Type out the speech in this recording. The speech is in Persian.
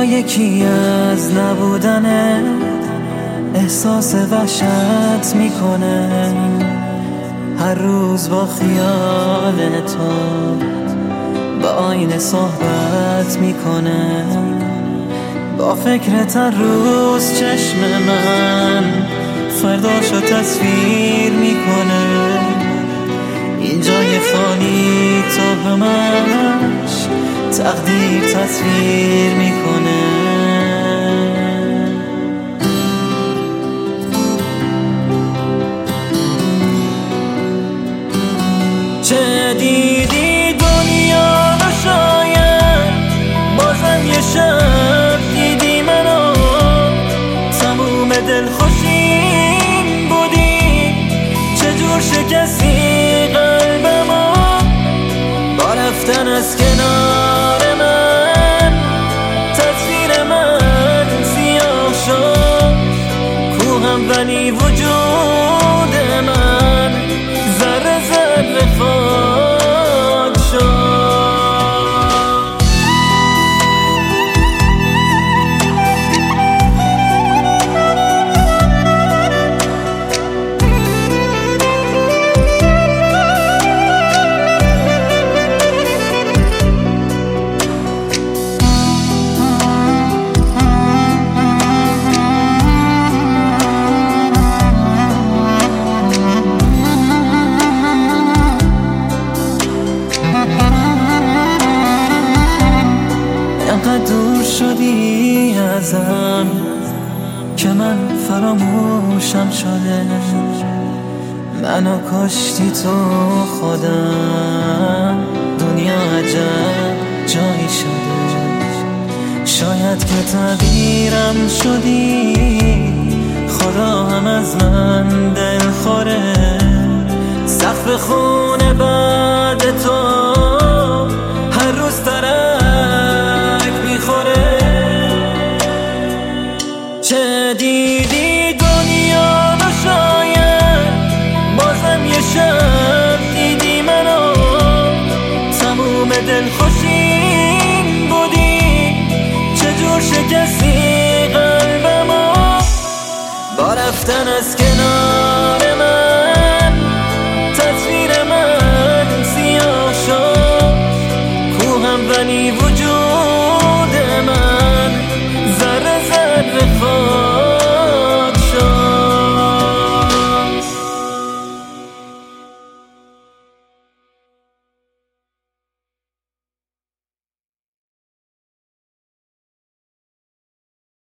یکی از نبودن احساس وحشت میکنه. هر روز با خیال تو با آینه صحبت میکنه. با فکرت هر روز چشم من فرداشو تصویر میکنه. این جای خالی تو همش تقدیر تصویر میکنه. چه دیدی دنیا رو شاید بازم یه شب دیدی منو. تموم دلخوشیم بودی چجور شکستی قلبمو. با رفتن از کنار من تصویر من سیاه شد. کوهم ولی وجود من ذره ذره خاک شد. دور شدی ازم که من فراموشم شده. منو کشتی تو خودم. دنیا عجب جایی شده. شاید که تغییرم شدی خدا هم از من دل خوره. سقف خونه بعد تو هر روز چه دیدی دنیا رو شاید بازم یه شب دیدی منو. تموم دلخوشیم بودی چجور شکستی قلبمو. با رفتن از